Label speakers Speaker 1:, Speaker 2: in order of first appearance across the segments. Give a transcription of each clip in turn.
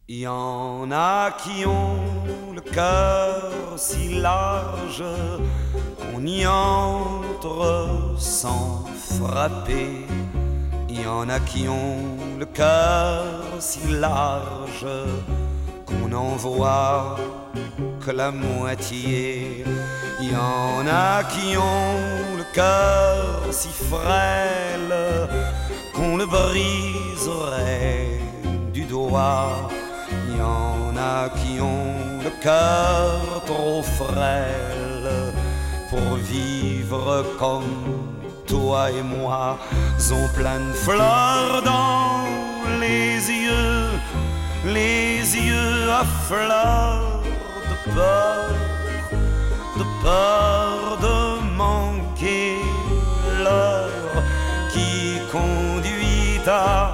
Speaker 1: Y en a qui ont le cœur si large qu'on y entre sans frapper. Y en a qui ont le cœur si large qu'on n'en voit que la moitié. Y en a qui ont le cœur si frêle qu'on le briserait du doigt. Y en a qui ont le cœur trop frêle pour vivre comme toi et moi, ont plein de fleurs dans les yeux à fleurs de peur de manquer l'heure qui conduit à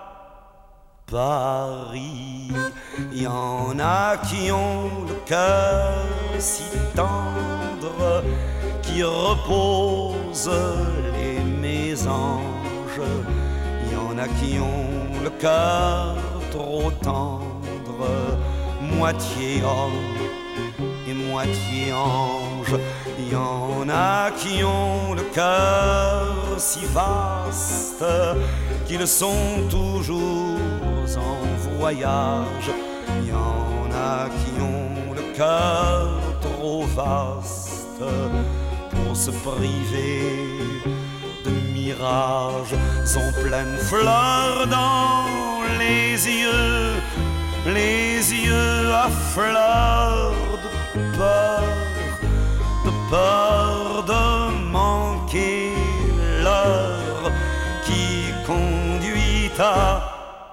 Speaker 1: Paris. Y en a qui ont le cœur si tendre qui repose les mésanges. Y en a qui ont le cœur trop tendre, moitié homme et moitié ange. Y en a qui ont le cœur si vaste qu'ils sont toujours en voyage. Y en a qui ont le cœur trop vaste pour se priver de mirages. Sont pleines fleurs dans les yeux à fleurs de peur de manquer l'heure qui conduit à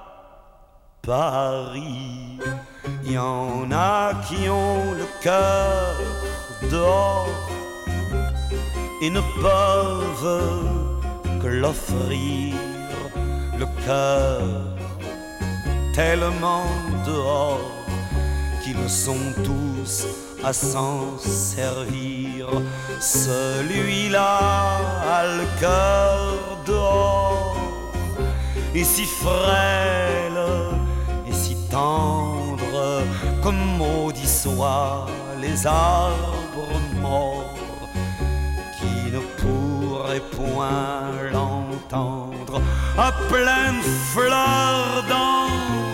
Speaker 1: Paris. Y en a qui ont le cœur dehors et ne peuvent que l'offrir, le cœur tellement dehors qu'ils sont tous à s'en servir. Celui-là a le cœur dehors et si frêle et si tendre, comme maudits soient les arbres morts qui ne pourraient point l'entendre. À pleines fleurs dans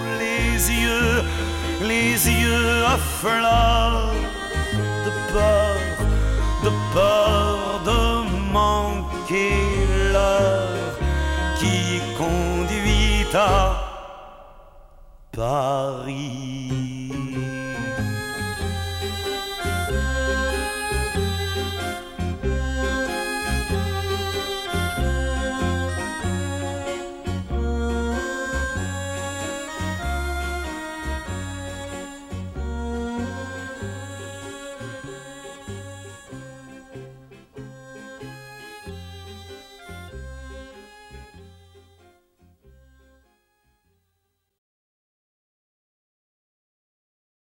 Speaker 1: les yeux à fleurs de peur de manquer l'heure qui conduit à Paris.